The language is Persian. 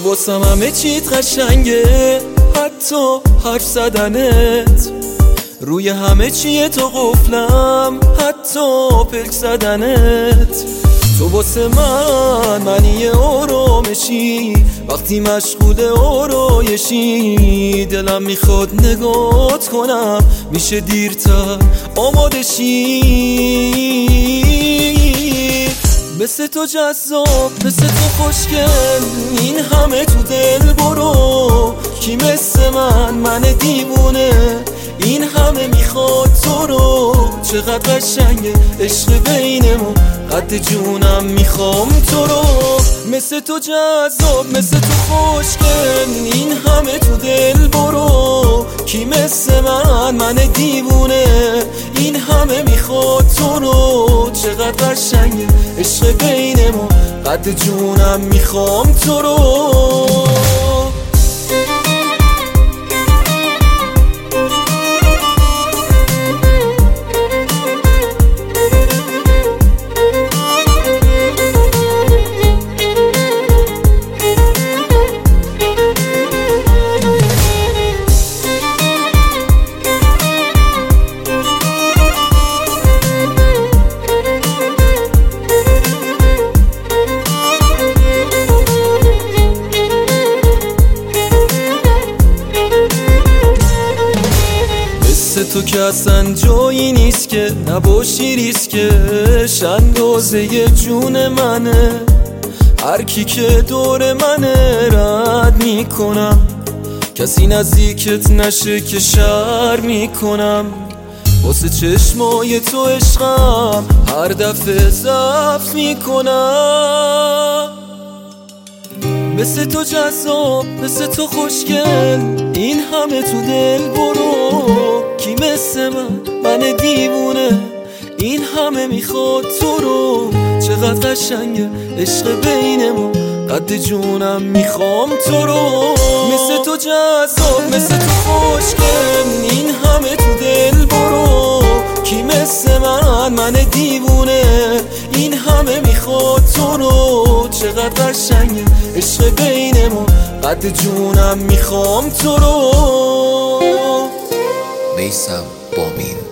واسم همه چیت قشنگه، حتی حرف زدنت. روی همه چیه تو قفلم، حتی پلک زدنت. تو واسه منی آرامشی، وقتی مشغول آرایشی. دلم میخواد نگات کنم، میشه دیرتر آماده شی. مثل تو جذاب، مثل تو خوشگل، این همه تو دل برو. کی مثل من دیوونه، این همه میخواد تو رو. چقدر قشنگه عشق بین ما، قد جونم میخوام تو رو. مثل تو جذاب، مثل تو خوشگل، این همه تو دل برو. کی مثل من دیوونه، این همه میخواد تو رو. چقدر قشنگه عشق بین ما، قد جونم میخوام تو رو. تو که اصلا جایی نیست که نباشی ریسکش. اندازه جون منه، هر کی که دور منه رد میکنم. کسی نزدیکت نشه که شر میکنم. واسه چشمای تو عشقم هر دفعه ضعف میکنم. مثل تو جذاب، مثل تو خوشگل، این همه تو دل برو. کی مثل من دیوونه، این همه میخواد تو رو. چقدر قشنگه عشق بین ما، قد جونم میخوام تو رو. مثل تو جذاب، مثل تو خوشگل، این همه تو دل برو. کی مثل من دیوونه، این همه میخواد تو رو. چقدر قشنگه عشق بین ما، قد جونم میخوام تو رو. میثم بامین.